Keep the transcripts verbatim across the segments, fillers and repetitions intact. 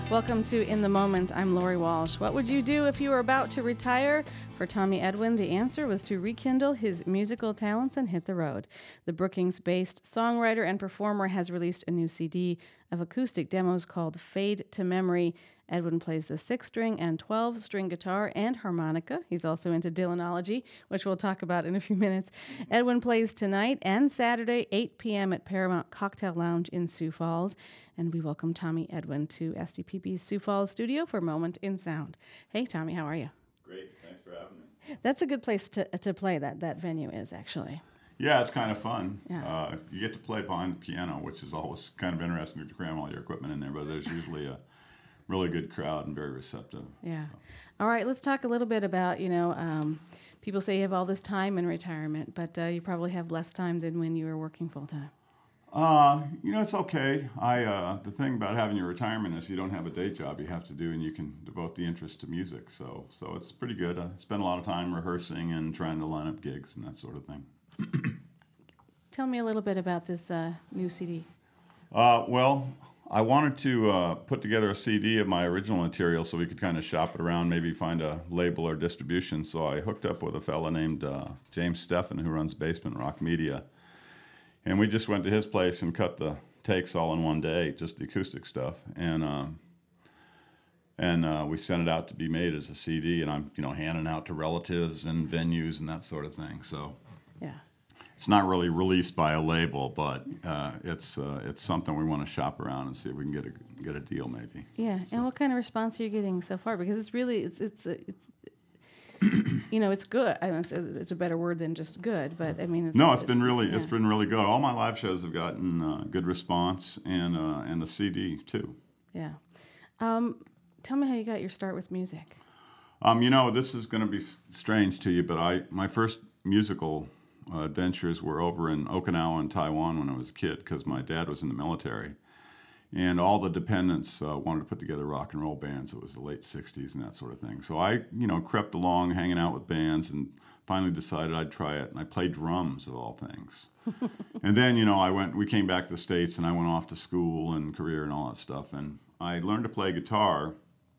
Welcome to In the Moment. I'm Lori Walsh. What would you do if you were about to retire? For Tommy Edwin, the answer was to rekindle his musical talents and hit the road. The Brookings-based songwriter and performer has released a new C D of acoustic demos called Fade to Memory. Edwin plays the six-string and twelve-string guitar and harmonica. He's also into Dylanology, which we'll talk about in a few minutes. Edwin plays tonight and Saturday, eight p.m. at Paramount Cocktail Lounge in Sioux Falls. And we welcome Tommy Edwin to S D P B's Sioux Falls studio for Moment in Sound. Hey, Tommy, how are you? Great. Thanks for having me. That's a good place to to play, that that venue is, actually. Yeah, it's kind of fun. Yeah. Uh, you get to play behind the piano, which is always kind of interesting to cram all your equipment in there, but there's usually a really good crowd and very receptive. Yeah. So. All right, let's talk a little bit about, you know, um, people say you have all this time in retirement, but uh, you probably have less time than when you were working full-time. Uh, you know, it's okay. I uh, the thing about having your retirement is you don't have a day job you have to do, and you can devote the interest to music. So, so it's pretty good. I spend a lot of time rehearsing and trying to line up gigs and that sort of thing. Tell me a little bit about this uh, new C D. Uh, well, I wanted to uh, put together a C D of my original material so we could kind of shop it around, maybe find a label or distribution. So I hooked up with a fella named uh, James Steffen, who runs Basement Rock Media. And we just went to his place and cut the takes all in one day, just the acoustic stuff, and um, and uh, we sent it out to be made as a C D. And I'm, you know, handing out to relatives and venues and that sort of thing. So yeah, it's not really released by a label, but uh, it's uh, it's something we want to shop around and see if we can get a get a deal, maybe. Yeah, so. And what kind of response are you getting so far? Because it's really it's it's it's. You know, it's good. I mean, it's, it's a better word than just good, but I mean, it's, no, it's been really, yeah. it's been really good. All my live shows have gotten uh, good response, and uh, and the C D too. Yeah. Um, tell me how you got your start with music. Um, you know, this is going to be s- strange to you, but I my first musical uh, adventures were over in Okinawa and Taiwan when I was a kid, because my dad was in the military. And all the dependents uh, wanted to put together rock and roll bands. It was the late sixties and that sort of thing. So I, you know, crept along, hanging out with bands, and finally decided I'd try it. And I played drums, of all things. And then, you know, I went. We came back to the States, and I went off to school and career and all that stuff. And I learned to play guitar.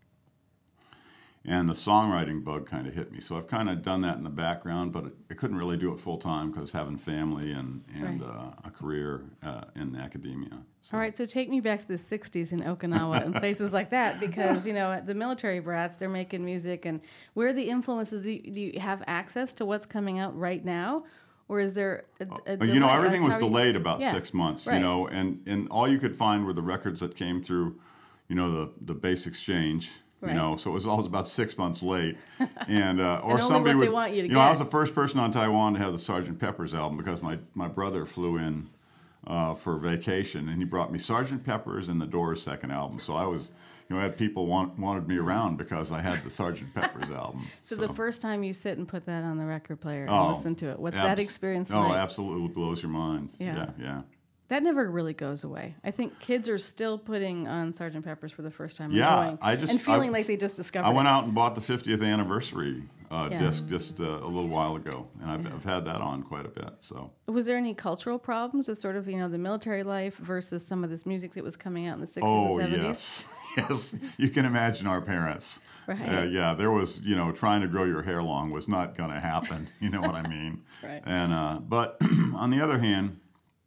And the songwriting bug kind of hit me. So I've kind of done that in the background, but I couldn't really do it full time because having family and, and Right. uh, a career uh, in academia. So. All right, so take me back to the sixties in Okinawa and places like that, because, you know, the military brats, they're making music. And where are the influences? Do you, do you have access to what's coming out right now? Or is there a, a delay? You know, everything Like, was how are you- delayed about Yeah, six months, right. you know, and, and all you could find were the records that came through, you know, the, the base exchange. Right. You know, so it was always about six months late, and uh, or And only somebody what they would. want you to know, I get. was the first person on Taiwan to have the Sergeant Pepper's album because my, my brother flew in uh, for vacation, and he brought me Sergeant Pepper's and the Doors' second album. So I was, you know, I had people want, wanted me around because I had the Sergeant Pepper's album. So, the first time you sit and put that on the record player and Oh, listen to it, what's ab- that experience Oh, like? absolutely blows your mind. Yeah. yeah, yeah. That never really goes away. I think kids are still putting on Sergeant Pepper's for the first time. Yeah, and going, I just- and feeling I- like they just discovered I went it. out and bought the fiftieth anniversary uh, Yeah. disc just uh, a little while ago, and I've, I've had that on quite a bit. So, Was there any cultural problems with sort of, you know, the military life versus some of this music that was coming out in the sixties oh and seventies? yes, yes, you can imagine our parents. Right. Uh, yeah, there was, you know, trying to grow your hair long was not going to happen. You know what I mean? Right. And uh, but on the other hand,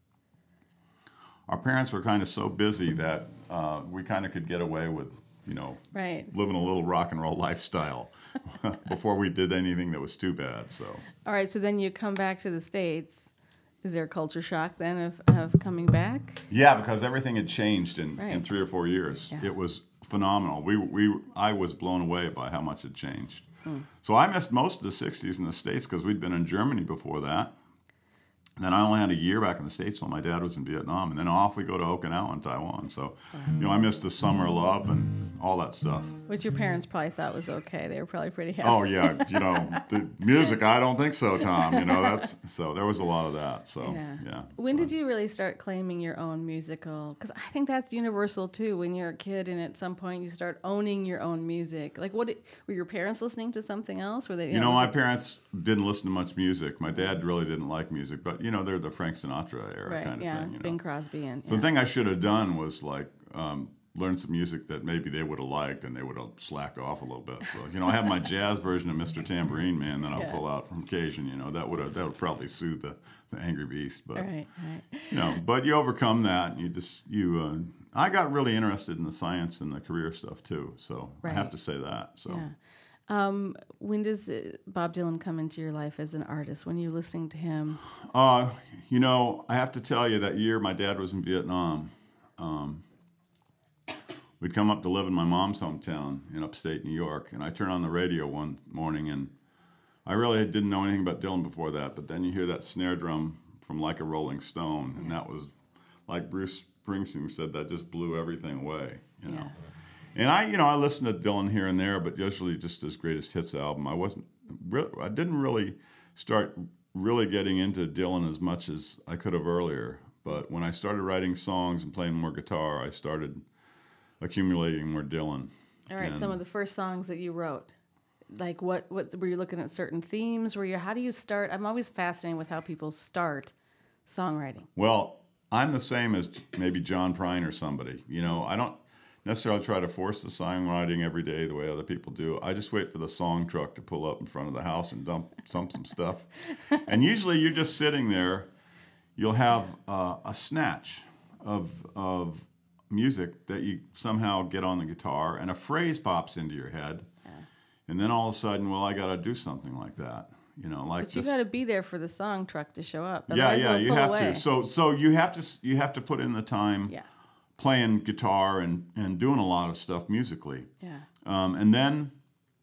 our parents were kind of so busy that uh, we kind of could get away with, you know, Right. living a little rock and roll lifestyle before we did anything that was too bad. So. All right, so then you come back to the States. Is there a culture shock then of, of coming back? Yeah, because everything had changed in, Right. in three or four years. Yeah. It was phenomenal. We we I was blown away by how much had changed. Hmm. So I missed most of the sixties in the States because we'd been in Germany before that. And then I only had a year back in the States while my dad was in Vietnam, and then off we go to Okinawa and Taiwan. So, you know, I missed the summer love and all that stuff. Which your parents probably thought was okay. They were probably pretty happy. Oh yeah, you know, the music. I don't think so, Tom. You know, that's so there was a lot of that. So Yeah. yeah. When did you really start claiming your own musical? Because I think that's universal too. When you're a kid and at some point you start owning your own music. Like, what did, were your parents listening to something else? Were they? You, You know, was my it- parents didn't listen to much music. My dad really didn't like music, but you know, they're the Frank Sinatra era right? kind of Yeah, thing. You know? Bing Crosby and. So the yeah. thing I should have done was like um, learned some music that maybe they would have liked, and they would have slacked off a little bit. So, you know, I have my jazz version of Mister Tambourine Man that I'll Yeah. pull out from occasion. You know, that would have that would probably soothe the, the angry beast. But Right, right. you know, but you overcome that, and you just you. Uh, I got really interested in the science and the career stuff too. So I have Right. to say that. So. Yeah. Um, when does uh, Bob Dylan come into your life as an artist? When you're listening to him? Uh, you know, I have to tell you, that year my dad was in Vietnam. Um, we'd come up to live in my mom's hometown in upstate New York, and I turned on the radio one morning, and I really didn't know anything about Dylan before that, but then you hear that snare drum from Like a Rolling Stone, and that was, like Bruce Springsteen said, that just blew everything away, you know. Yeah. And I, you know, I listened to Dylan here and there, but usually just his greatest hits album. I wasn't, re- I didn't really start really getting into Dylan as much as I could have earlier. But when I started writing songs and playing more guitar, I started accumulating more Dylan. All right, And- some of the first songs that you wrote. Like what, what were you looking at certain themes? Were you, how do you start? I'm always fascinated with how people start songwriting. Well, I'm the same as maybe John Prine or somebody. You know, I don't necessarily try to force the songwriting every day the way other people do. I just wait for the song truck to pull up in front of the house and dump, dump some stuff. And usually you're just sitting there. You'll have uh, a snatch of of music that you somehow get on the guitar, and a phrase pops into your head. And then all of a sudden, well, I got to do something like that. You know, like But you this. got to be there for the song truck to show up. Yeah, Otherwise yeah, it'll you pull have away. to. So, so you have to, you have to put in the time Yeah, playing guitar and, and doing a lot of stuff musically. yeah, Um, and then,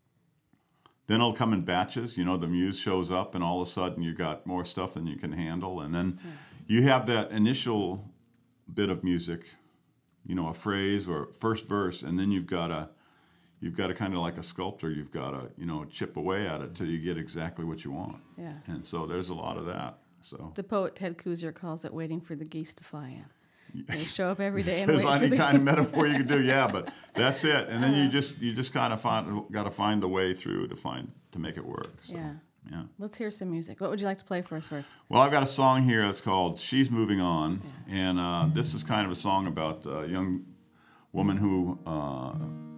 then it'll come in batches. You know, the muse shows up, and all of a sudden you got more stuff than you can handle. And then you have that initial bit of music, you know, a phrase or first verse, and then you've got to, you've got to kind of like a sculptor. You've got to, you know, chip away at it till you get exactly what you want. yeah. And so there's a lot of that. So. The poet Ted Kooser calls it waiting for the geese to fly in. They show up every day and There's wait for any the kind of metaphor you can do, yeah, but that's it. And then you just you just kind of find got to find the way through to find to make it work. So, Yeah. yeah. Let's hear some music. What would you like to play for us first? Well, I've got a song here that's called "She's Moving On," and uh, this is kind of a song about a young woman who uh,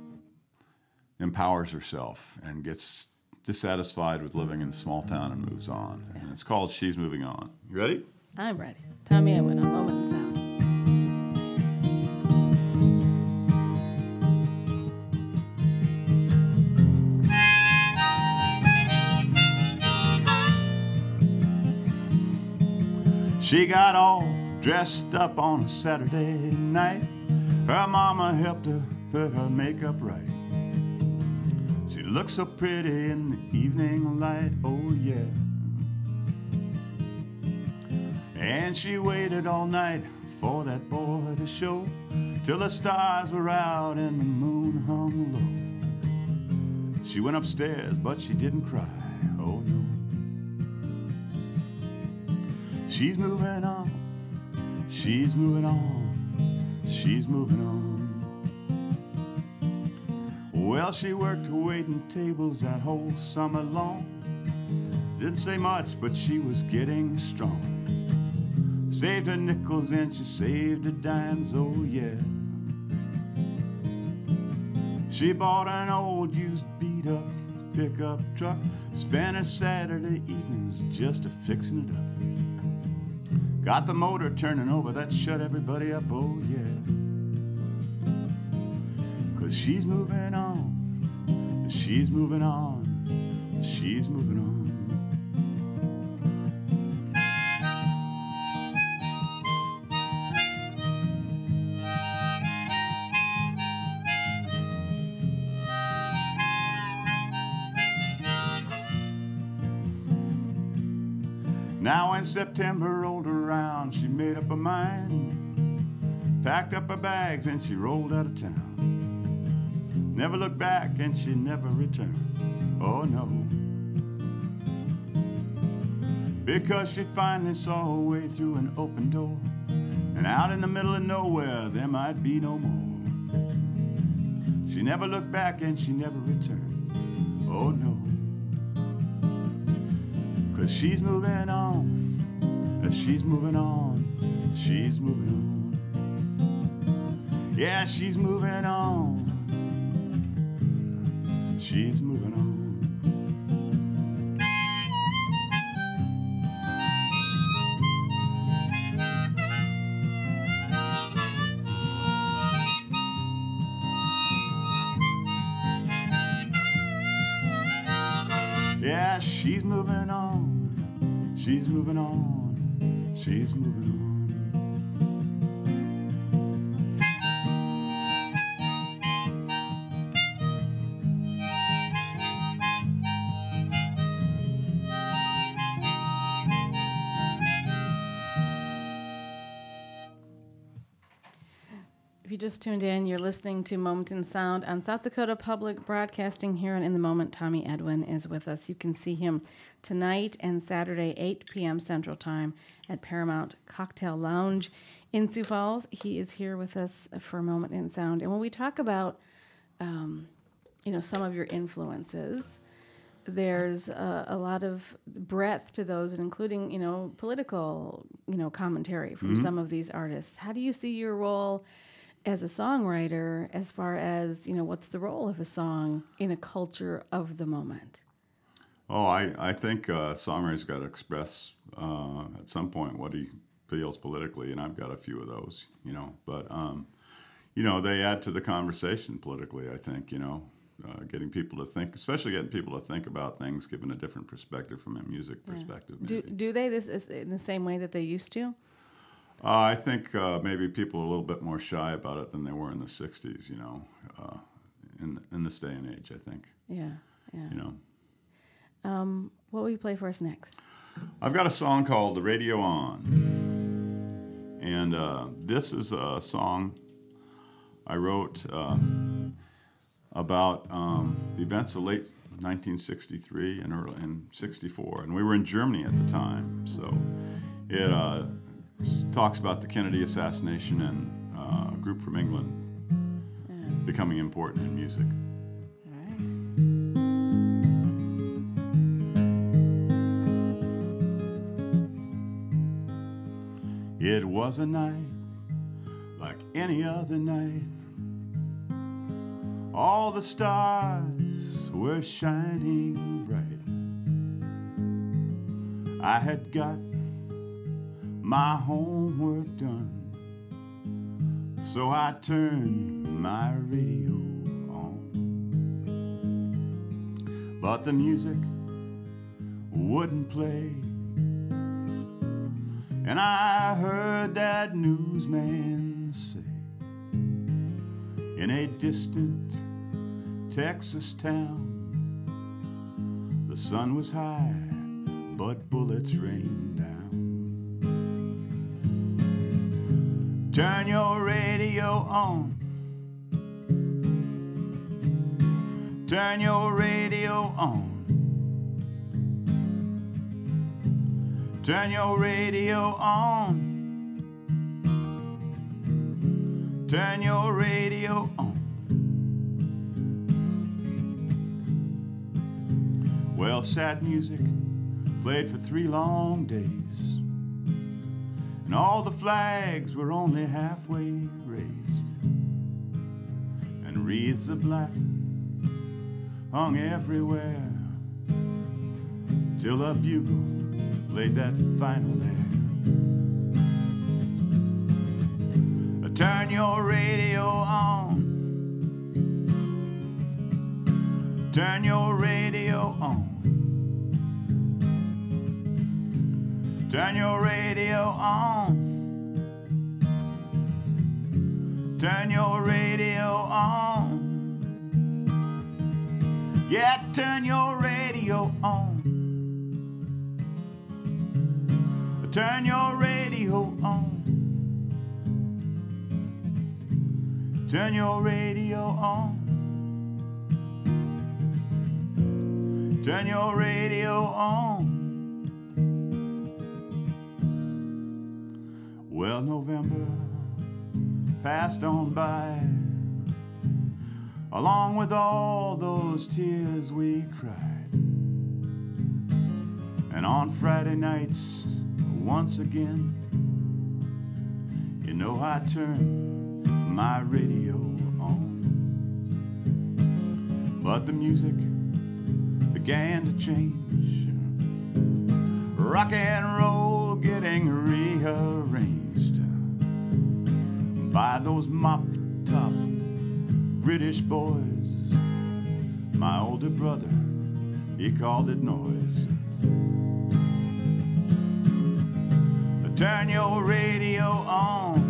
empowers herself and gets dissatisfied with living in a small town and moves on. And it's called "She's Moving On." You ready? I'm ready. Tommy Edwin on Moment in Sound. She got all dressed up on a Saturday night. Her mama helped her put her makeup right. She looked so pretty in the evening light, oh yeah. And she waited all night for that boy to show, till the stars were out and the moon hung low. She went upstairs, but she didn't cry, oh no. She's moving on, she's moving on, she's moving on. Well, she worked waiting tables that whole summer long. Didn't say much, but she was getting strong. Saved her nickels and she saved her dimes, oh yeah. She bought an old used beat up pickup truck, spent her Saturday evenings just a fixing it up. Got the motor turning over, that shut everybody up, oh yeah. Cause she's moving on, she's moving on, she's moving on. Now when September rolled around, she made up her mind, packed up her bags and she rolled out of town. Never looked back and she never returned, oh no. Because she finally saw her way through an open door, and out in the middle of nowhere there might be no more. She never looked back and she never returned, oh no. Cause she's moving on, she's moving on, she's moving on. Yeah, she's moving on. She's moving on. Yeah, she's moving on. She's moving on. She's moving on. If you just tuned in, you're listening to Moment in Sound on South Dakota Public Broadcasting here on In the Moment. Tommy Edwin is with us. You can see him tonight and Saturday, eight p.m. Central Time at Paramount Cocktail Lounge in Sioux Falls. He is here with us for a Moment in Sound. And when we talk about, um, you know, some of your influences, there's a, a lot of breadth to those, and including, you know, political, you know, commentary from mm-hmm. some of these artists. How do you see your role as a songwriter, as far as, you know, what's the role of a song in a culture of the moment? Oh, I, I think uh, songwriter's got to express uh, at some point what he feels politically, and I've got a few of those, you know. But, um, you know, they add to the conversation politically, I think, you know, uh, getting people to think, especially getting people to think about things, given a different perspective from a music yeah. perspective. Maybe. Do, do they this is in the same way that they used to? Uh, I think uh, maybe people are a little bit more shy about it than they were in the sixties, you know, uh, in in this day and age, I think. Yeah, yeah. You know. Um, what will you play for us next? I've got a song called The Radio On. And uh, this is a song I wrote uh, about um, the events of late nineteen sixty-three and early in sixty-four. And we were in Germany at the time, so it... Uh, talks about the Kennedy assassination and uh, a group from England yeah. becoming important in music. All right. It was a night like any other night. All the stars were shining bright. I had got my homework done, so I turned my radio on. But the music wouldn't play, and I heard that newsman say, in a distant Texas town, the sun was high, but bullets rained down. Turn your radio on. Turn your radio on. Turn your radio on. Turn your radio on. Well, sad music played for three long days, and all the flags were only halfway raised, and wreaths of black hung everywhere, till a bugle played that final air. Turn your radio on. Turn your radio on. Turn your radio on. Turn your radio on. Yeah, turn your radio on. Turn your radio on. Turn your radio on. Turn your radio on. Well, November passed on by, along with all those tears we cried. And on Friday nights, once again, you know I turned my radio on. But the music began to change. Rock and roll getting rearranged by those mop-top British boys. My older brother, he called it noise. Turn your radio on.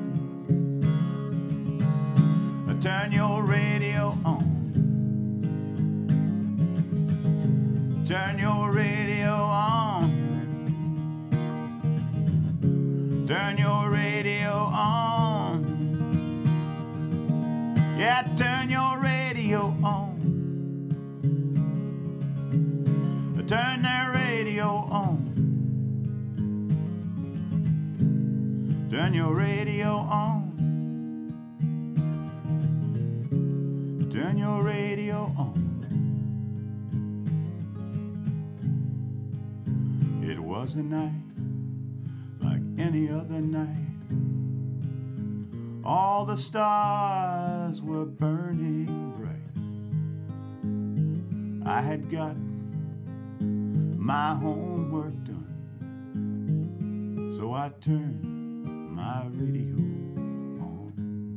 Turn your radio on. Turn your radio on. Turn your radio on. Yeah, turn your radio on. Turn that radio on. Turn your radio on. Turn your radio on. It was a night like any other night. All the stars were burning bright. I had got my homework done, so I turned my radio on.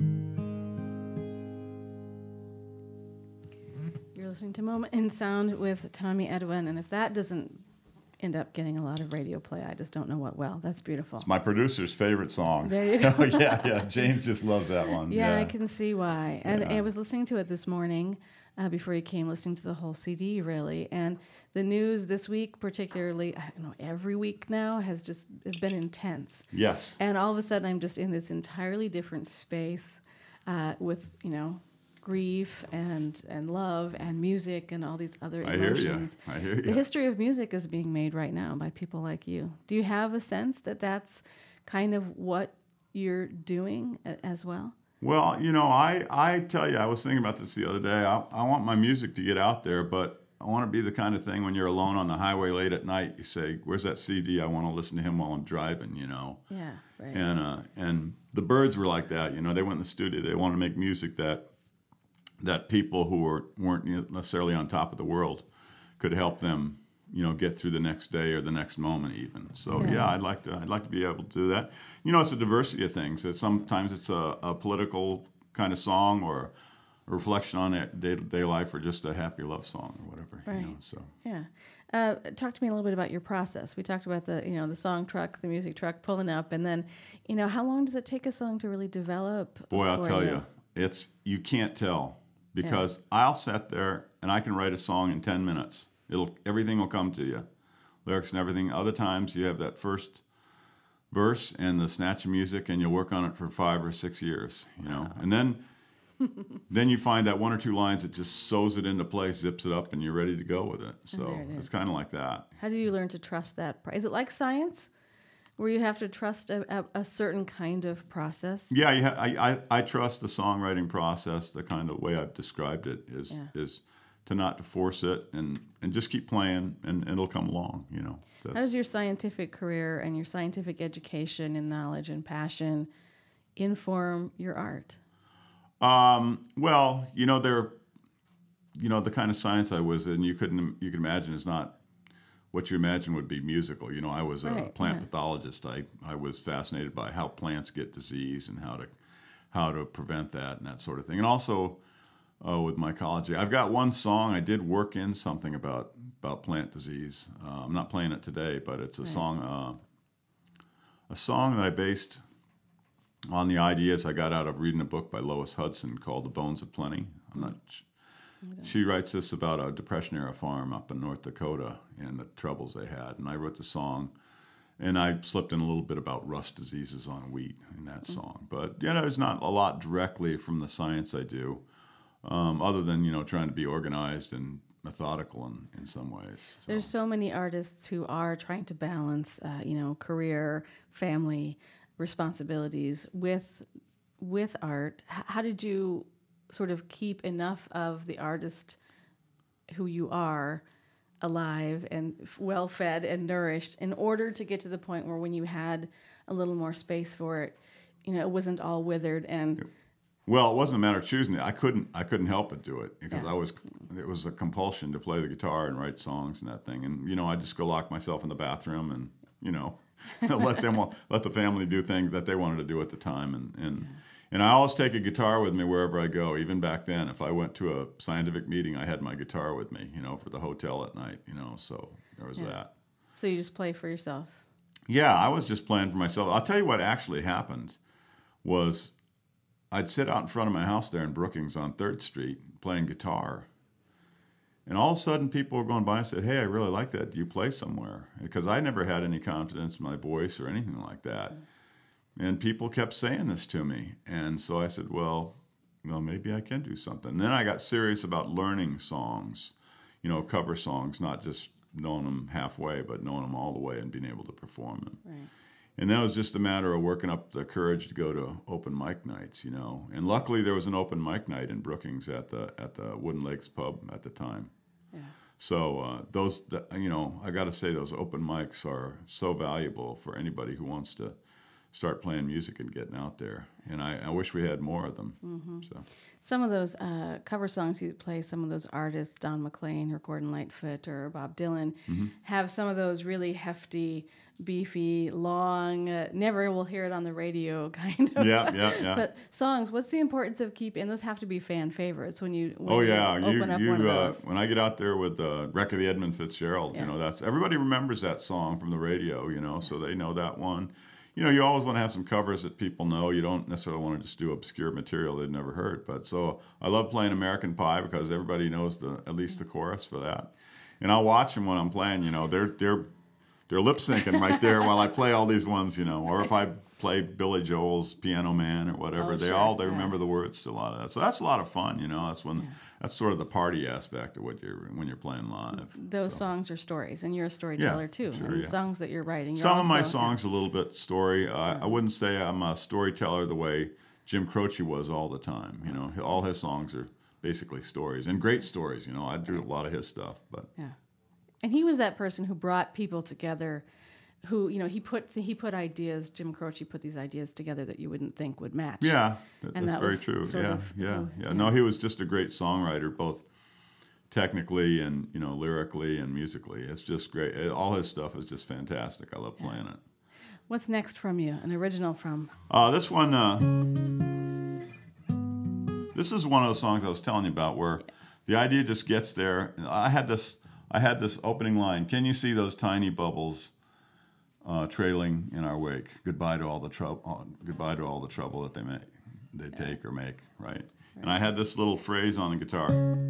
You're listening to Moment in Sound with Tommy Edwin, and if that doesn't end up getting a lot of radio play, I just don't know what will. That's beautiful. It's my producer's favorite song. There you go. yeah, yeah. James just loves that one. Yeah, yeah. I can see why. And Yeah. I was listening to it this morning uh, before you came, listening to the whole C D, really. And the news this week, particularly, I don't know, every week now, has just has been intense. Yes. And all of a sudden, I'm just in this entirely different space uh, with, you know, grief and and love and music and all these other I hear emotions. you. I hear The you. history of music is being made right now by people like you. Do you have a sense that that's kind of what you're doing a- as well? Well, you know, I, I tell you, I was thinking about this the other day. I, I want my music to get out there, but I want to be the kind of thing when you're alone on the highway late at night, you say, where's that C D? I want to listen to him while I'm driving, you know. Yeah, right. And uh, and the Byrds were like that, you know. They went in the studio. They wanted to make music that that people who were, weren't necessarily on top of the world could help them, you know, get through the next day or the next moment even. So Yeah. yeah, I'd like to I'd like to be able to do that. You know, it's a diversity of things. It's sometimes it's a, a political kind of song or a reflection on it day-to-day life or just a happy love song or whatever. Right. You know, so Yeah. Uh, talk to me a little bit about your process. We talked about the, you know, the song truck, the music truck pulling up, and then, you know, how long does it take a song to really develop? boy, I'll for tell you, it's you can't tell because I'll sit there and I can write a song in ten minutes. It'll everything will come to you, lyrics and everything. Other times you have that first verse and the snatch of music, and you'll work on it for five or six years, you know, and then. Then you find that one or two lines that just sews it into place, zips it up, and you're ready to go with it. So there it it's is. kind of like that. How do you learn to trust that? Pro- Is it like science, where you have to trust a, a, a certain kind of process? Yeah, you ha- I, I I trust the songwriting process. The kind of way I've described it is Yeah. is to not to force it and, and just keep playing, and, and it'll come along. You know. How That's, does your scientific career and your scientific education and knowledge and passion inform your art? Um, well, you know, there, you know, the kind of science I was in, you couldn't, you can imagine is not what you imagine would be musical. You know, I was a Right, plant yeah. pathologist. I, I was fascinated by how plants get disease and how to, how to prevent that and that sort of thing. And also uh, with mycology, I've got one song. I did work in something about, about plant disease. Uh, I'm not playing it today, but it's a Right. song, uh, a song that I based on the ideas I got out of reading a book by Lois Hudson called The Bones of Plenty. I'm not. She writes this about a Depression era farm up in North Dakota and the troubles they had. And I wrote the song, and I slipped in a little bit about rust diseases on wheat in that song. But you know, there's not a lot directly from the science I do, um, other than you know trying to be organized and methodical in, in some ways. So. There's so many artists who are trying to balance, uh, you know, career, family, responsibilities with with art. H- how did you sort of keep enough of the artist who you are alive and f- well fed and nourished in order to get to the point where when you had a little more space for it, you know, it wasn't all withered and. Well, it wasn't a matter of choosing it. I couldn't. I couldn't help but do it because Yeah. I was. It was a compulsion to play the guitar and write songs and that thing. And you know, I just go lock myself in the bathroom and you know, let them let the family do things that they wanted to do at the time. And and yeah. and I always take a guitar with me wherever I go. Even back then, if I went to a scientific meeting, I had my guitar with me. You know, for the hotel at night. You know, so there was yeah. that. So you just play for yourself. Yeah, I was just playing for myself. I'll tell you what actually happened was. I'd sit out in front of my house there in Brookings on third Street playing guitar. And all of a sudden people were going by and said, hey, I really like that. Do you play somewhere? Because I never had any confidence in my voice or anything like that. And people kept saying this to me. And so I said, well, well, maybe I can do something. And then I got serious about learning songs, you know, cover songs, not just knowing them halfway, but knowing them all the way and being able to perform them. Right. And that was just a matter of working up the courage to go to open mic nights, you know. And luckily there was an open mic night in Brookings at the at the Wooden Lakes Pub at the time. Yeah. So uh, those, you know, I got to say those open mics are so valuable for anybody who wants to start playing music and getting out there. And I, I wish we had more of them. Mm-hmm. So. Some of those uh, cover songs you play, some of those artists, Don McLean or Gordon Lightfoot or Bob Dylan, mm-hmm. have some of those really hefty, beefy, long, uh, never will hear it on the radio kind of yeah, yeah, yeah. But songs, what's the importance of keeping, and those have to be fan favorites when you, when oh, you yeah. open you, up you, one of uh, those. When I get out there with the Wreck of the Edmund Fitzgerald, yeah. you know, that's everybody remembers that song from the radio, you know, so they know that one. You know, you always want to have some covers that people know. You don't necessarily want to just do obscure material they'd never heard. But so I love playing American Pie because everybody knows the at least the chorus for that. And I'll watch them when I'm playing. You know, they're they're they're lip syncing right there while I play all these ones. You know, or if I play Billy Joel's Piano Man or whatever, oh, they sure. all they yeah. remember the words to a lot of that. So that's a lot of fun. You know, that's when yeah. that's sort of the party aspect of what you're when you're playing live. Those so. songs are stories, and you're a storyteller yeah, too. Sure, and yeah. the songs that you're writing. You're Some also, of my songs yeah. a little bit story. Uh, yeah. I wouldn't say I'm a storyteller the way Jim Croce was all the time. You know, all his songs are basically stories and great stories. You know, I do a lot of his stuff, but yeah. And he was that person who brought people together. Who, you know, he put he put ideas, Jim Croce put these ideas together that you wouldn't think would match. Yeah, that, and that's that very true. Sort yeah, of, yeah, oh, yeah, yeah. No, he was just a great songwriter, both technically and, you know, lyrically and musically. It's just great. It, all his stuff is just fantastic. I love playing yeah. it. What's next from you? An original from? Uh, this one, uh, this is one of those songs I was telling you about where the idea just gets there. I had this, I had this opening line. Can you see those tiny bubbles Uh, trailing in our wake? Goodbye to all the trouble. Uh, goodbye to all the trouble that they make, they yeah. take or make. Right? right. And I had this little phrase on the guitar.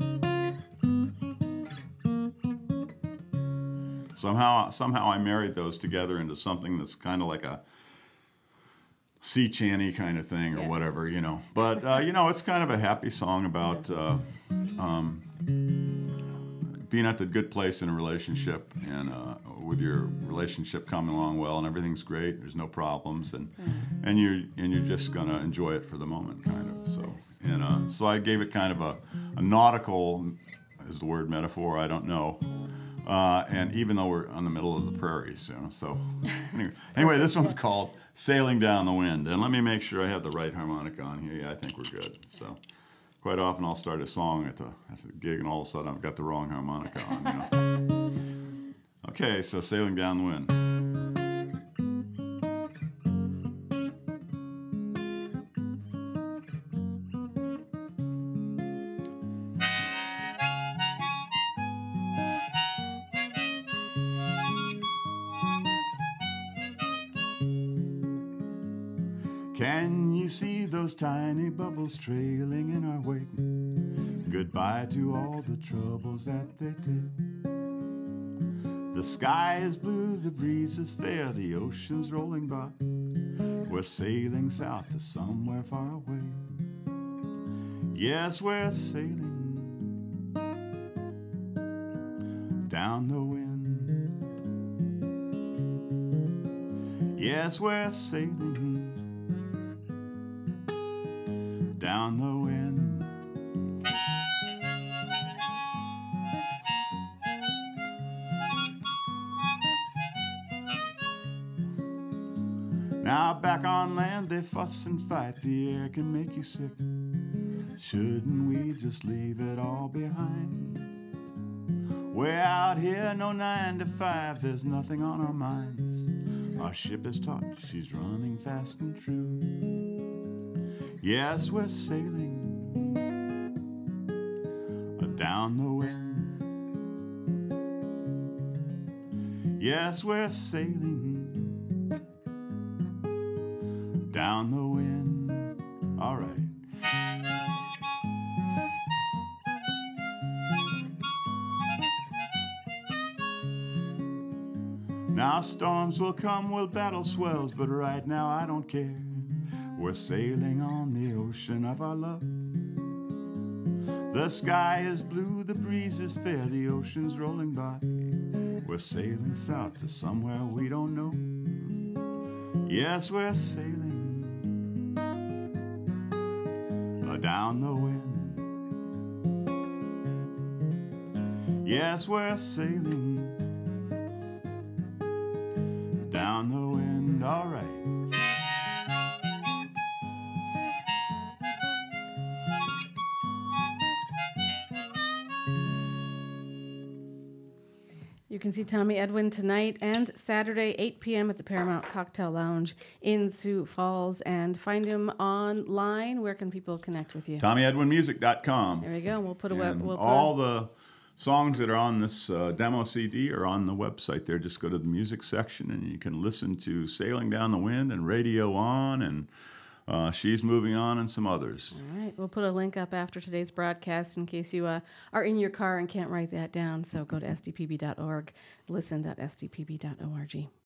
Somehow, somehow, I married those together into something that's kind of like a sea chanty kind of thing or yeah. whatever, you know. But uh, you know, it's kind of a happy song about uh, um, being at the good place in a relationship and. Uh, with your relationship coming along well and everything's great, there's no problems, and mm-hmm. and you and you're just gonna enjoy it for the moment, kind of. So nice. and uh, so I gave it kind of a, a nautical, is the word metaphor? I don't know. Uh, and even though we're on the middle of the prairies, you know. So anyway, anyway, this one's called "Sailing Down the Wind," and let me make sure I have the right harmonica on here. Yeah, I think we're good. So quite often I'll start a song at the, at the gig, and all of a sudden I've got the wrong harmonica on. You know. Okay, so Sailing Down the Wind. Can you see those tiny bubbles trailing in our wake? Goodbye to all the troubles that they take. The sky is blue, the breeze is fair, the ocean's rolling by. We're sailing south to somewhere far away. Yes, we're sailing down the wind. Yes, we're sailing down the wind. Now back back on land, they fuss and fight. The air can make you sick. Shouldn't we just leave it all behind? We're out here, no nine to five. There's nothing on our minds. Our ship is taut, she's running fast and true. Yes, we're sailing down the wind. Yes, we're sailing down the wind. All right. Now storms will come, will battle swells, but right now I don't care. We're sailing on the ocean of our love. The sky is blue, the breeze is fair, the ocean's rolling by. We're sailing south to somewhere we don't know. Yes, we're sailing uh, down the wind. Yes, we're sailing down the wind. All right. You can see Tommy Edwin tonight and Saturday, eight p.m. at the Paramount Cocktail Lounge in Sioux Falls. And find him online. Where can people connect with you? Tommy Edwin Music dot com. There we go. We'll put a web. We'll put all a, the songs that are on this uh, demo C D are on the website there. Just go to the music section and you can listen to Sailing Down the Wind and Radio On and Uh, She's Moving On and some others. All right. We'll put a link up after today's broadcast in case you uh, are in your car and can't write that down. So go to S D P B dot org, listen dot S D P B dot org.